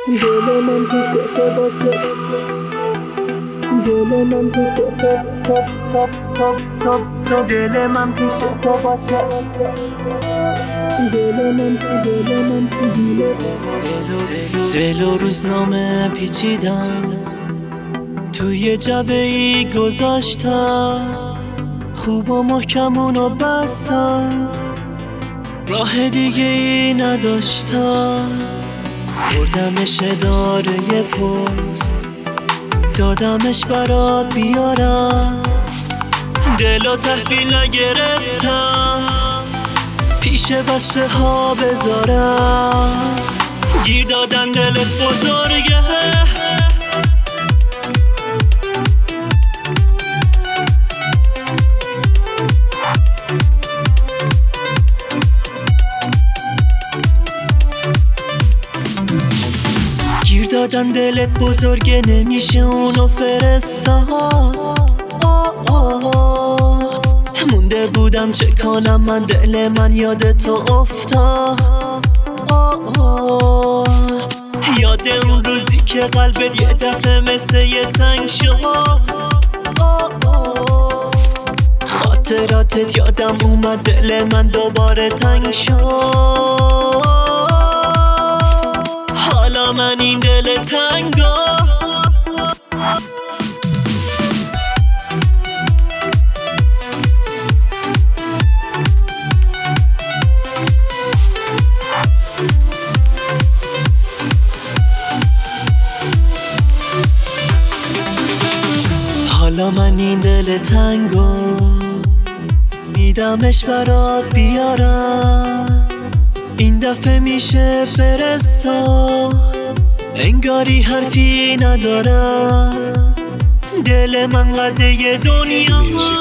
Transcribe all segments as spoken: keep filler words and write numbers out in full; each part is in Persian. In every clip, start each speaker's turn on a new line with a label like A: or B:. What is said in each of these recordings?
A: دل من پیش تو باشه، دل من پیش تو تو تو تو تو تو دل من پیش تو باشه، دل من دل من
B: دل و روزنامه پیچیدم، توی جبه ای گذاشتم، خوب و محکم اونو بستم، راه دیگه ای نداشتم. بردمش اداره پست، دادمش برات بیارم، دلو تحویل نگرفتم، پیش بسته ها بذارم. گیر دادن دلت بزرگه، گیر دادن دلت بزرگه، نمیشه اونو فرستاد. مونده بودم چه کنم من، دل من یاد تو افتاد. یاد اون روزی که قلبت یه دفعه مثل یه سنگ شد. خاطراتت یادم اومد، دل من دوباره تنگ شد. حالا من این دل تنگا، حالا من این دل تنگو میدمش برات بیارم، این دفعه میشه فرستا، انگاری حرفی ندارم. دل من قده دنیا،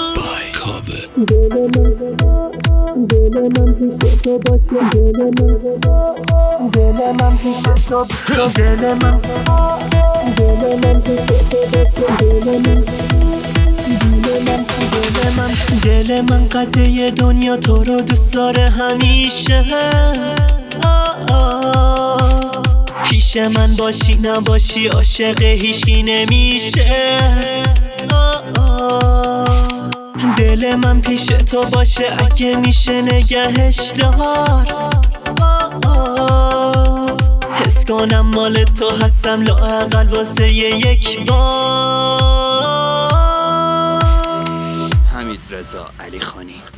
A: دل من دل من پیش تو باشه، دل من دل من پیش تو دل من دل من پیش تو باشه، دل من
B: دل من قده دنیا تو رو دوست داره همیشه. آه آه. پیش من باشی نباشی عاشق هیچکی نمیشه. آه آه. دل من پیش تو باشه، اگه میشه نگهش دار. آه آه. حس کنم مال تو هستم، لااقل واسه یک بار.
C: حمید رضا علیخانی.